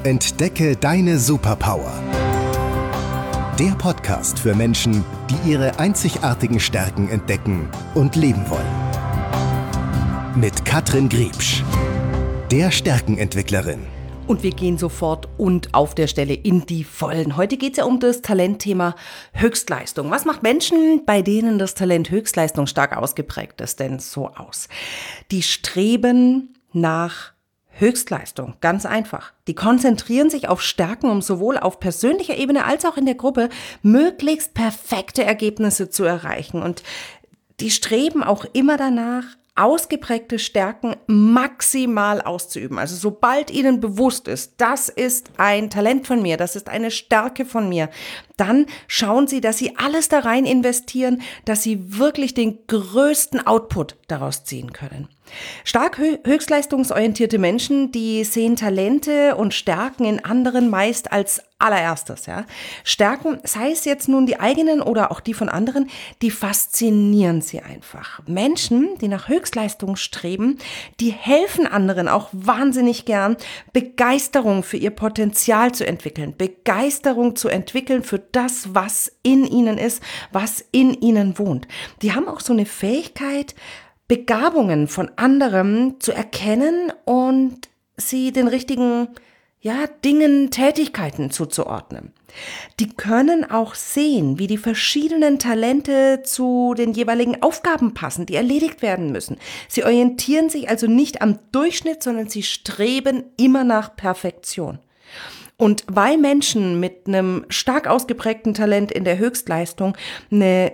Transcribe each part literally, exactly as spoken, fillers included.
Entdecke deine Superpower. Der Podcast für Menschen, die ihre einzigartigen Stärken entdecken und leben wollen. Mit Katrin Griebsch, der Stärkenentwicklerin. Und wir gehen sofort und auf der Stelle in die Vollen. Heute geht es ja um das Talentthema Höchstleistung. Was macht Menschen, bei denen das Talent Höchstleistung stark ausgeprägt ist, denn so aus? Die streben nach Höchstleistung, ganz einfach. Die konzentrieren sich auf Stärken, um sowohl auf persönlicher Ebene als auch in der Gruppe möglichst perfekte Ergebnisse zu erreichen. Und die streben auch immer danach, ausgeprägte Stärken maximal auszuüben. Also sobald ihnen bewusst ist, das ist ein Talent von mir, das ist eine Stärke von mir, dann schauen sie, dass sie alles da rein investieren, dass sie wirklich den größten Output daraus ziehen können. Stark höchstleistungsorientierte Menschen, die sehen Talente und Stärken in anderen meist als allererstes. Ja. Stärken, sei es jetzt nun die eigenen oder auch die von anderen, die faszinieren sie einfach. Menschen, die nach Höchstleistung streben, die helfen anderen auch wahnsinnig gern, Begeisterung für ihr Potenzial zu entwickeln, Begeisterung zu entwickeln für das, was in ihnen ist, was in ihnen wohnt. Die haben auch so eine Fähigkeit, Begabungen von anderen zu erkennen und sie den richtigen, ja, Dingen, Tätigkeiten zuzuordnen. Die können auch sehen, wie die verschiedenen Talente zu den jeweiligen Aufgaben passen, die erledigt werden müssen. Sie orientieren sich also nicht am Durchschnitt, sondern sie streben immer nach Perfektion. Und weil Menschen mit einem stark ausgeprägten Talent in der Höchstleistung eine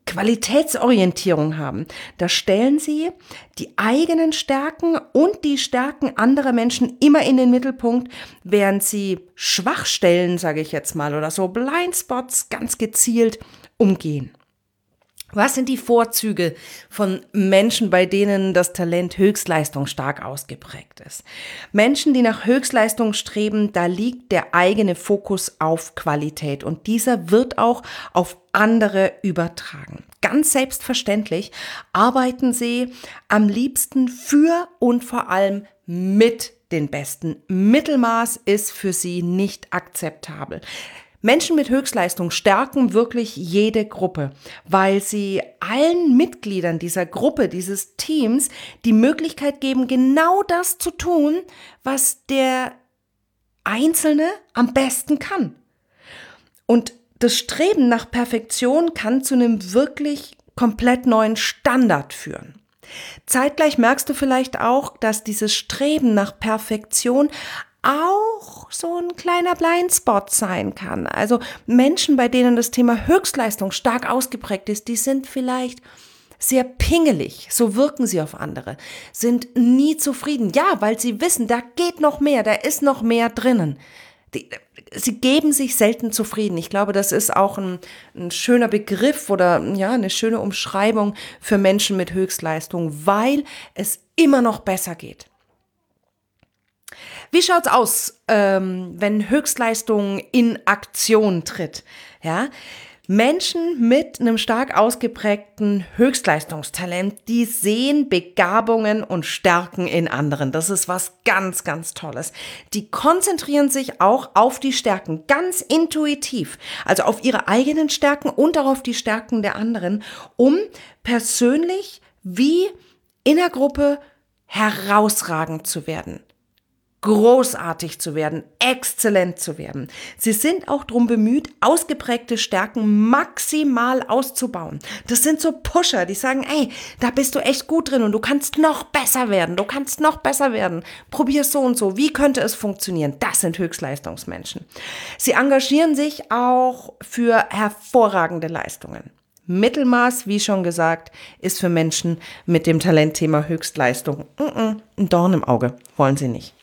Qualitätsorientierung haben, da stellen sie die eigenen Stärken und die Stärken anderer Menschen immer in den Mittelpunkt, während sie Schwachstellen, sage ich jetzt mal, oder so Blindspots ganz gezielt umgehen. Was sind die Vorzüge von Menschen, bei denen das Talent Höchstleistung stark ausgeprägt ist? Menschen, die nach Höchstleistung streben, da liegt der eigene Fokus auf Qualität und dieser wird auch auf andere übertragen. Ganz selbstverständlich arbeiten sie am liebsten für und vor allem mit den Besten. Mittelmaß ist für sie nicht akzeptabel. Menschen mit Höchstleistung stärken wirklich jede Gruppe, weil sie allen Mitgliedern dieser Gruppe, dieses Teams, die Möglichkeit geben, genau das zu tun, was der Einzelne am besten kann. Und das Streben nach Perfektion kann zu einem wirklich komplett neuen Standard führen. Zeitgleich merkst du vielleicht auch, dass dieses Streben nach Perfektion auch so ein kleiner Blindspot sein kann. Also Menschen, bei denen das Thema Höchstleistung stark ausgeprägt ist, die sind vielleicht sehr pingelig, so wirken sie auf andere, sind nie zufrieden. Ja, weil sie wissen, da geht noch mehr, da ist noch mehr drinnen. Die, sie geben sich selten zufrieden. Ich glaube, das ist auch ein, ein schöner Begriff oder ja, eine schöne Umschreibung für Menschen mit Höchstleistung, weil es immer noch besser geht. Wie schaut's aus, ähm, wenn Höchstleistung in Aktion tritt? Ja, Menschen mit einem stark ausgeprägten Höchstleistungstalent, die sehen Begabungen und Stärken in anderen. Das ist was ganz, ganz Tolles. Die konzentrieren sich auch auf die Stärken, ganz intuitiv, also auf ihre eigenen Stärken und auch auf die Stärken der anderen, um persönlich wie in der Gruppe herausragend zu werden. Großartig zu werden, exzellent zu werden. Sie sind auch darum bemüht, ausgeprägte Stärken maximal auszubauen. Das sind so Pusher, die sagen, ey, da bist du echt gut drin und du kannst noch besser werden, du kannst noch besser werden. Probier so und so, wie könnte es funktionieren? Das sind Höchstleistungsmenschen. Sie engagieren sich auch für hervorragende Leistungen. Mittelmaß, wie schon gesagt, ist für Menschen mit dem Talentthema Höchstleistung ein Dorn im Auge, wollen sie nicht.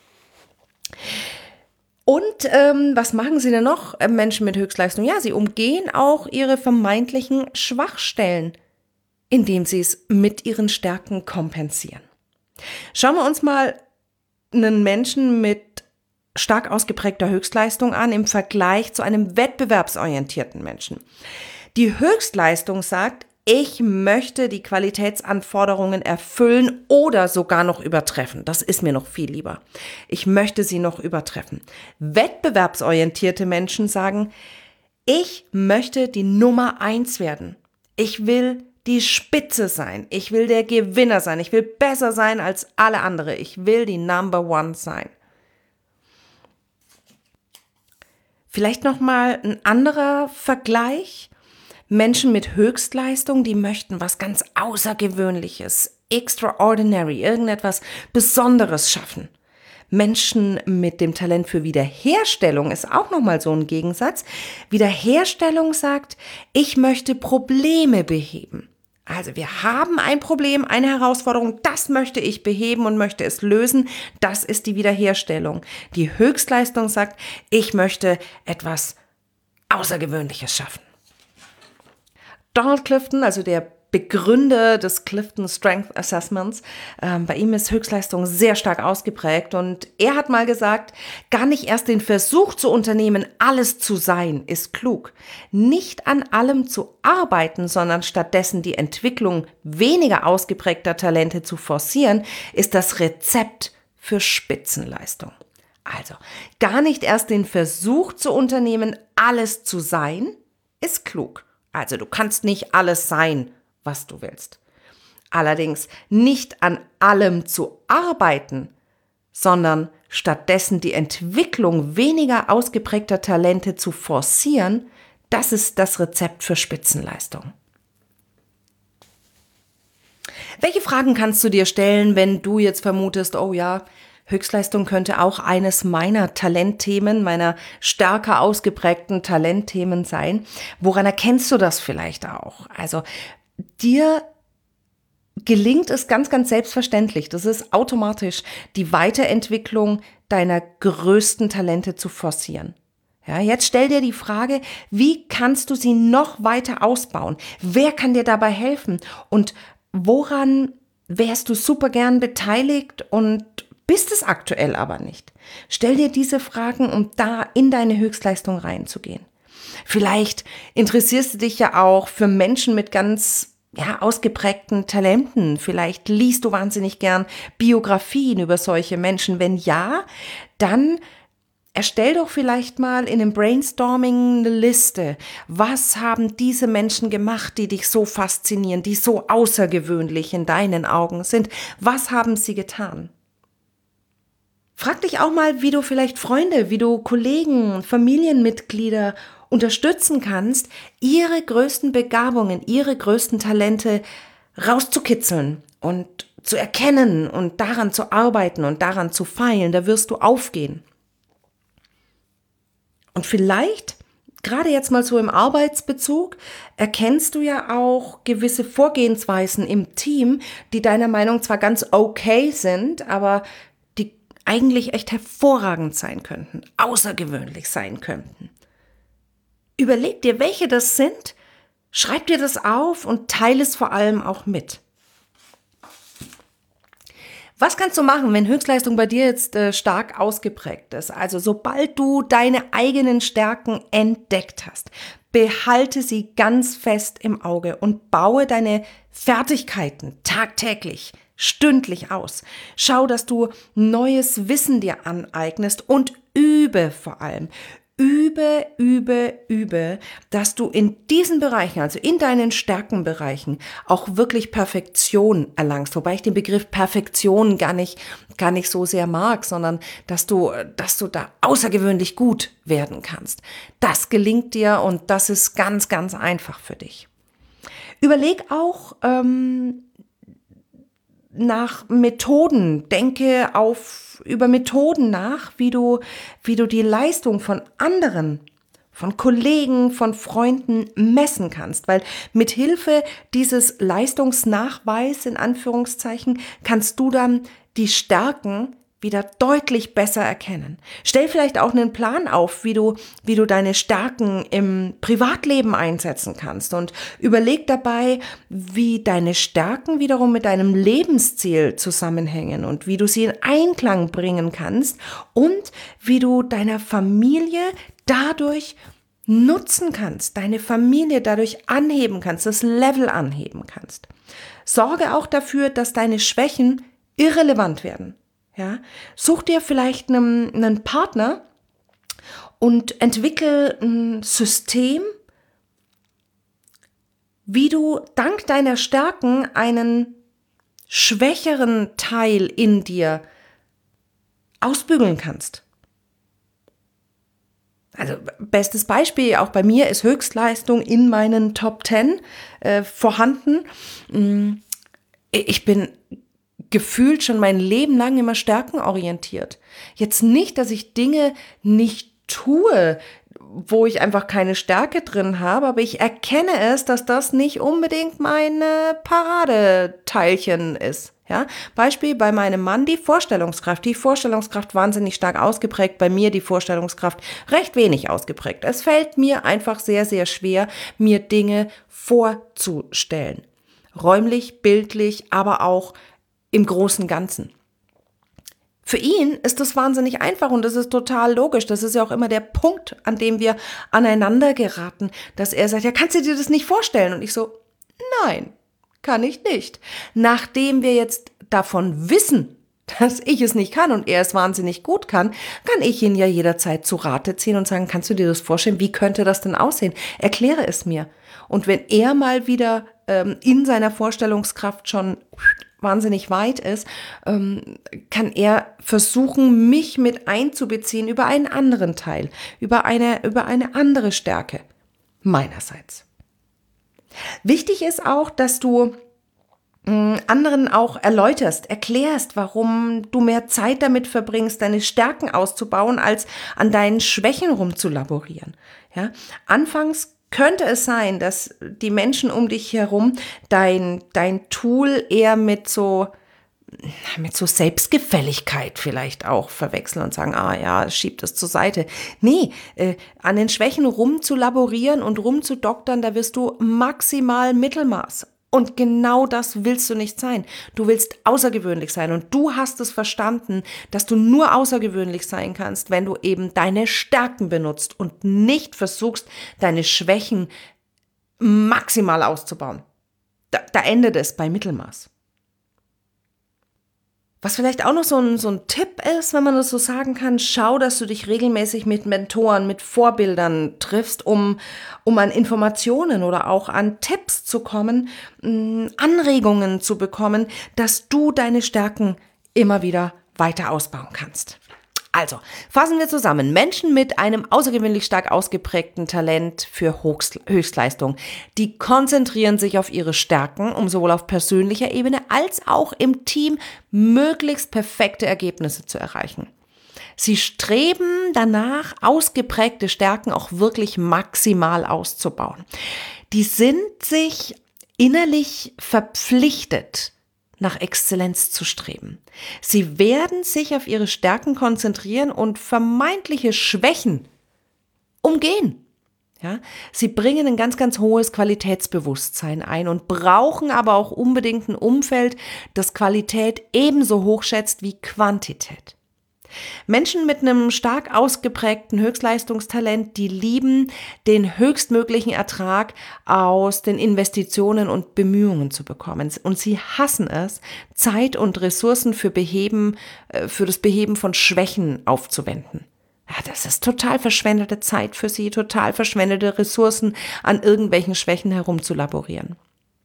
Und ähm, was machen sie denn noch, äh, Menschen mit Höchstleistung? Ja, sie umgehen auch ihre vermeintlichen Schwachstellen, indem sie es mit ihren Stärken kompensieren. Schauen wir uns mal einen Menschen mit stark ausgeprägter Höchstleistung an im Vergleich zu einem wettbewerbsorientierten Menschen. Die Höchstleistung sagt, ich möchte die Qualitätsanforderungen erfüllen oder sogar noch übertreffen. Das ist mir noch viel lieber. Ich möchte sie noch übertreffen. Wettbewerbsorientierte Menschen sagen, ich möchte die Nummer eins werden. Ich will die Spitze sein. Ich will der Gewinner sein. Ich will besser sein als alle anderen. Ich will die Number One sein. Vielleicht nochmal ein anderer Vergleich. Menschen mit Höchstleistung, die möchten was ganz Außergewöhnliches, extraordinary, irgendetwas Besonderes schaffen. Menschen mit dem Talent für Wiederherstellung ist auch nochmal so ein Gegensatz. Wiederherstellung sagt, ich möchte Probleme beheben. Also wir haben ein Problem, eine Herausforderung, das möchte ich beheben und möchte es lösen. Das ist die Wiederherstellung. Die Höchstleistung sagt, ich möchte etwas Außergewöhnliches schaffen. Donald Clifton, also der Begründer des Clifton Strength Assessments, äh, bei ihm ist Höchstleistung sehr stark ausgeprägt und er hat mal gesagt, gar nicht erst den Versuch zu unternehmen, alles zu sein, ist klug. Nicht an allem zu arbeiten, sondern stattdessen die Entwicklung weniger ausgeprägter Talente zu forcieren, ist das Rezept für Spitzenleistung. Also, gar nicht erst den Versuch zu unternehmen, alles zu sein, ist klug. Also du kannst nicht alles sein, was du willst. Allerdings nicht an allem zu arbeiten, sondern stattdessen die Entwicklung weniger ausgeprägter Talente zu forcieren, das ist das Rezept für Spitzenleistung. Welche Fragen kannst du dir stellen, wenn du jetzt vermutest, oh ja, Höchstleistung könnte auch eines meiner Talentthemen, meiner stärker ausgeprägten Talentthemen sein. Woran erkennst du das vielleicht auch? Also dir gelingt es ganz, ganz selbstverständlich, das ist automatisch, die Weiterentwicklung deiner größten Talente zu forcieren. Ja, jetzt stell dir die Frage, wie kannst du sie noch weiter ausbauen? Wer kann dir dabei helfen? Und woran wärst du super gern beteiligt und bist es aktuell aber nicht? Stell dir diese Fragen, um da in deine Höchstleistung reinzugehen. Vielleicht interessierst du dich ja auch für Menschen mit ganz ja, ausgeprägten Talenten. Vielleicht liest du wahnsinnig gern Biografien über solche Menschen. Wenn ja, dann erstell doch vielleicht mal in einem Brainstorming eine Liste. Was haben diese Menschen gemacht, die dich so faszinieren, die so außergewöhnlich in deinen Augen sind? Was haben sie getan? Frag dich auch mal, wie du vielleicht Freunde, wie du Kollegen, Familienmitglieder unterstützen kannst, ihre größten Begabungen, ihre größten Talente rauszukitzeln und zu erkennen und daran zu arbeiten und daran zu feilen. Da wirst du aufgehen. Und vielleicht, gerade jetzt mal so im Arbeitsbezug, erkennst du ja auch gewisse Vorgehensweisen im Team, die deiner Meinung zwar ganz okay sind, aber die eigentlich echt hervorragend sein könnten, außergewöhnlich sein könnten. Überleg dir, welche das sind, schreib dir das auf und teile es vor allem auch mit. Was kannst du machen, wenn Höchstleistung bei dir jetzt äh, stark ausgeprägt ist? Also sobald du deine eigenen Stärken entdeckt hast, behalte sie ganz fest im Auge und baue deine Fertigkeiten tagtäglich, stündlich aus. Schau, dass du neues Wissen dir aneignest und übe vor allem. Übe, übe, übe, dass du in diesen Bereichen, also in deinen Stärkenbereichen, auch wirklich Perfektion erlangst. Wobei ich den Begriff Perfektion gar nicht, gar nicht so sehr mag, sondern dass du, dass du da außergewöhnlich gut werden kannst. Das gelingt dir und das ist ganz, ganz einfach für dich. Überleg auch ähm, nach Methoden, denke auf über Methoden nach, wie du, wie du die Leistung von anderen, von Kollegen, von Freunden messen kannst, weil mit Hilfe dieses Leistungsnachweis in Anführungszeichen kannst du dann die Stärken wieder deutlich besser erkennen. Stell vielleicht auch einen Plan auf, wie du, wie du deine Stärken im Privatleben einsetzen kannst und überleg dabei, wie deine Stärken wiederum mit deinem Lebensziel zusammenhängen und wie du sie in Einklang bringen kannst und wie du deiner Familie dadurch nutzen kannst, deine Familie dadurch anheben kannst, das Level anheben kannst. Sorge auch dafür, dass deine Schwächen irrelevant werden. Ja? Such dir vielleicht einen, einen Partner und entwickel ein System, wie du dank deiner Stärken einen schwächeren Teil in dir ausbügeln kannst. Also bestes Beispiel auch bei mir ist Höchstleistung in meinen Top Ten äh, vorhanden. Ich bin gefühlt schon mein Leben lang immer stärkenorientiert. Jetzt nicht, dass ich Dinge nicht tue, wo ich einfach keine Stärke drin habe, aber ich erkenne es, dass das nicht unbedingt meine Paradeteilchen ist. Ja, Beispiel bei meinem Mann die Vorstellungskraft. Die Vorstellungskraft wahnsinnig stark ausgeprägt, bei mir die Vorstellungskraft recht wenig ausgeprägt. Es fällt mir einfach sehr, sehr schwer, mir Dinge vorzustellen. Räumlich, bildlich, aber auch im großen Ganzen. Für ihn ist das wahnsinnig einfach und das ist total logisch. Das ist ja auch immer der Punkt, an dem wir aneinander geraten, dass er sagt, ja, kannst du dir das nicht vorstellen? Und ich so, nein, kann ich nicht. Nachdem wir jetzt davon wissen, dass ich es nicht kann und er es wahnsinnig gut kann, kann ich ihn ja jederzeit zu Rate ziehen und sagen, kannst du dir das vorstellen? Wie könnte das denn aussehen? Erkläre es mir. Und wenn er mal wieder ähm, in seiner Vorstellungskraft schon wahnsinnig weit ist, ähm, kann er versuchen, mich mit einzubeziehen über einen anderen Teil, über eine, über eine andere Stärke meinerseits. Wichtig ist auch, dass du mh, anderen auch erläuterst, erklärst, warum du mehr Zeit damit verbringst, deine Stärken auszubauen, als an deinen Schwächen rumzulaborieren. Ja? Anfangs könnte es sein, dass die Menschen um dich herum dein, dein Tool eher mit so, mit so Selbstgefälligkeit vielleicht auch verwechseln und sagen, ah ja, schieb das zur Seite. Nee, äh, an den Schwächen rumzulaborieren und rumzudoktern, da wirst du maximal Mittelmaß. Und genau das willst du nicht sein. Du willst außergewöhnlich sein und du hast es verstanden, dass du nur außergewöhnlich sein kannst, wenn du eben deine Stärken benutzt und nicht versuchst, deine Schwächen maximal auszubauen. Da, da endet es bei Mittelmaß. Was vielleicht auch noch so ein, so ein Tipp ist, wenn man das so sagen kann, schau, dass du dich regelmäßig mit Mentoren, mit Vorbildern triffst, um, um an Informationen oder auch an Tipps zu kommen, mh, Anregungen zu bekommen, dass du deine Stärken immer wieder weiter ausbauen kannst. Also, fassen wir zusammen. Menschen mit einem außergewöhnlich stark ausgeprägten Talent für Höchstleistung, die konzentrieren sich auf ihre Stärken, um sowohl auf persönlicher Ebene als auch im Team möglichst perfekte Ergebnisse zu erreichen. Sie streben danach, ausgeprägte Stärken auch wirklich maximal auszubauen. Die sind sich innerlich verpflichtet, nach Exzellenz zu streben. Sie werden sich auf ihre Stärken konzentrieren und vermeintliche Schwächen umgehen. Ja, sie bringen ein ganz, ganz hohes Qualitätsbewusstsein ein und brauchen aber auch unbedingt ein Umfeld, das Qualität ebenso hoch schätzt wie Quantität. Menschen mit einem stark ausgeprägten Höchstleistungstalent, die lieben den höchstmöglichen Ertrag aus den Investitionen und Bemühungen zu bekommen. Und sie hassen es, Zeit und Ressourcen für Beheben, für das Beheben von Schwächen aufzuwenden. Ja, das ist total verschwendete Zeit für sie, total verschwendete Ressourcen, an irgendwelchen Schwächen herumzulaborieren.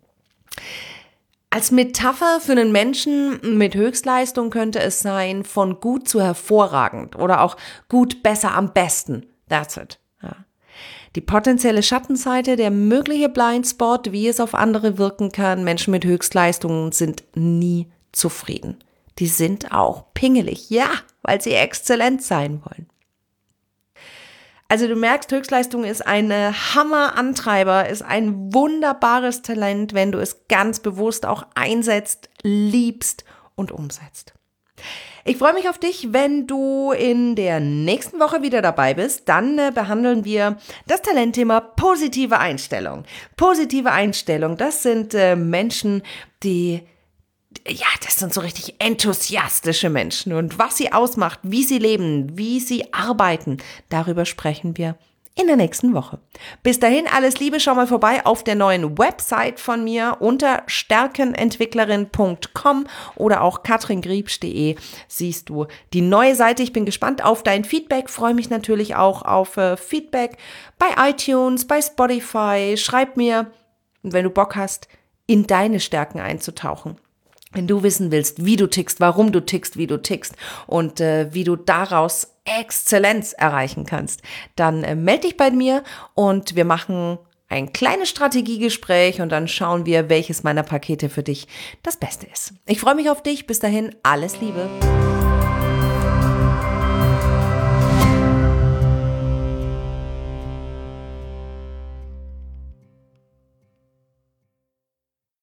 Als Metapher für einen Menschen mit Höchstleistung könnte es sein, von gut zu hervorragend oder auch gut, besser, am besten. That's it. Ja. Die potenzielle Schattenseite, der mögliche Blindspot, wie es auf andere wirken kann. Menschen mit Höchstleistungen sind nie zufrieden. Die sind auch pingelig, ja, weil sie exzellent sein wollen. Also du merkst, Höchstleistung ist ein Hammerantreiber, ist ein wunderbares Talent, wenn du es ganz bewusst auch einsetzt, liebst und umsetzt. Ich freue mich auf dich, wenn du in der nächsten Woche wieder dabei bist. Dann äh, behandeln wir das Talentthema positive Einstellung. Positive Einstellung, das sind äh, Menschen, die Ja, das sind so richtig enthusiastische Menschen und was sie ausmacht, wie sie leben, wie sie arbeiten, darüber sprechen wir in der nächsten Woche. Bis dahin alles Liebe, schau mal vorbei auf der neuen Website von mir unter stärkenentwicklerin punkt com oder auch katringriebsch punkt de siehst du die neue Seite. Ich bin gespannt auf dein Feedback, freue mich natürlich auch auf äh, Feedback bei iTunes, bei Spotify. Schreib mir, und wenn du Bock hast, in deine Stärken einzutauchen. Wenn du wissen willst, wie du tickst, warum du tickst, wie du tickst und äh, wie du daraus Exzellenz erreichen kannst, dann äh, melde dich bei mir und wir machen ein kleines Strategiegespräch und dann schauen wir, welches meiner Pakete für dich das Beste ist. Ich freue mich auf dich. Bis dahin, alles Liebe.